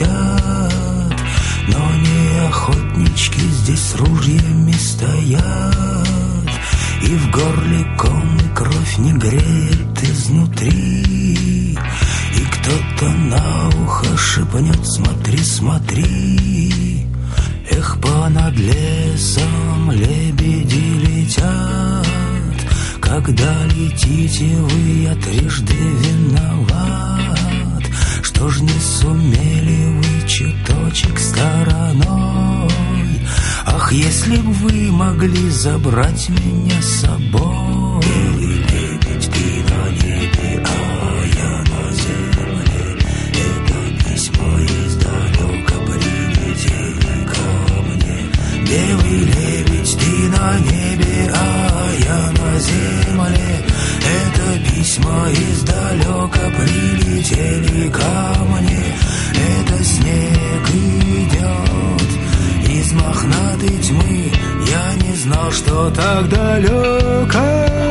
летят, но не охотнички здесь с ружьями стоят. И в горле ком и кровь не греет изнутри, и кто-то на ухо шепнет: смотри, смотри. Эх, понад лесом лебеди летят. Когда летите вы, я трижды виноват. Что ж не сумели вы чуточек стороной? Ах, если б вы могли забрать меня с собой. Белый лебедь, ты на небе, а я на земле. Это письмо издалека прилетели ко мне. Белый лебедь, ты на небе, а я на земле. Это письма издалека прилетели ко мне. Это снег идет из мохнатой тьмы. Я не знал, что так далеко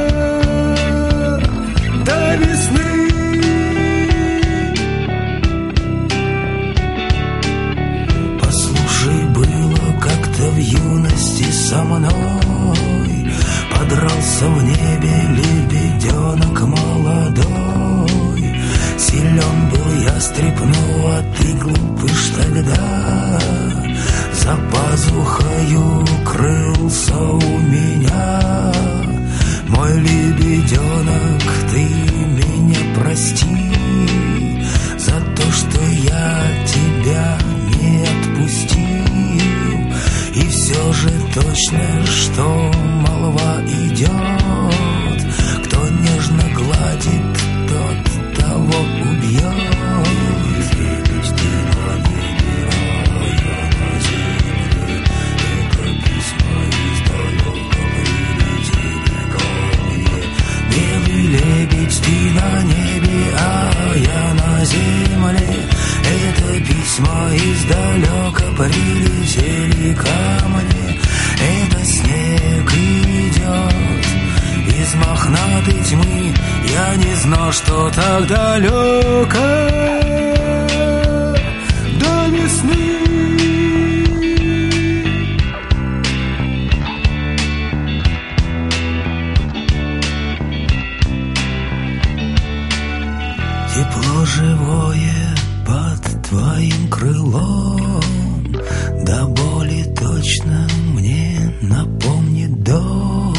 до весны. Послушай, было как-то в юности со мной. Подрался в небе лебеденок молодой. Силен был ястреб, ну а ты глупыш тогда. За пазухою крылся у меня. Мой лебеденок, ты меня прости за то, что я тебя не отпустил. И все же точно, что молва идет. Кто нежно гладит, тот того убьет. Лебедь, ты на небе, а я на земле. Это письма издалека прилетели ко мне. Это снег идет из мохнатой тьмы. Я не знал, что так далеко до весны. Тепло живое под твоим крылом, до боли точно мне напомнит дом,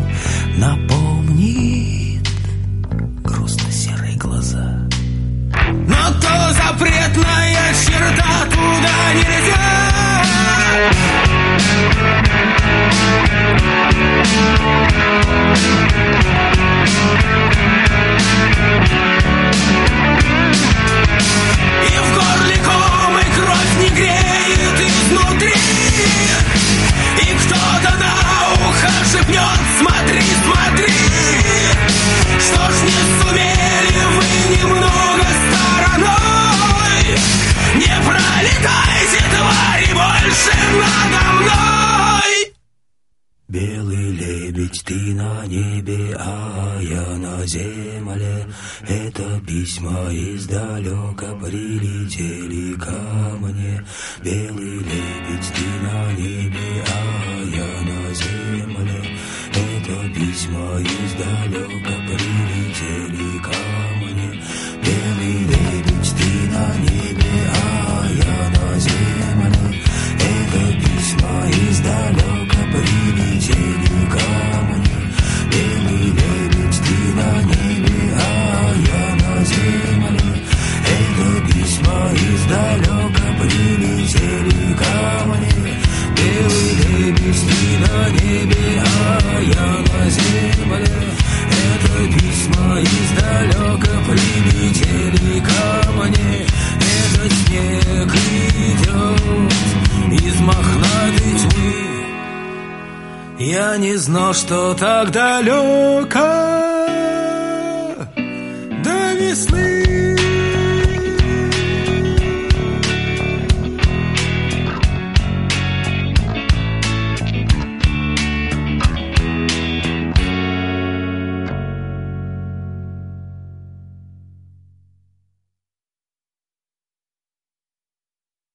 напомнит грустно-серые глаза. Но то запретная черта, туда нельзя. И в горле ком и кровь не греет изнутри. И кто-то на ухо шепнет: смотри, смотри. Что ж не сумели вы немного стороной? Не пролетайте, твари, больше надо мной. Белый лебедь, ты на небе, а я на земле. Это письма издалека прилетели ко мне. Белый лебедь, ты на небе, а я на земле. Это письма издалека прилетели ко мне. Белый лебедь, ты на небе, а я на земле. Это письма издалека прилетели ко мне. Белый лебедь, ты на небе, а я на земле. Это письма издалека прилетели ко мне. Белый лебедь, ты на небе, а я на земле. Это письма издалека прилетели ко мне. Этот снег идет из мохнатой тьмы. Я не знал, что так далеко до весны.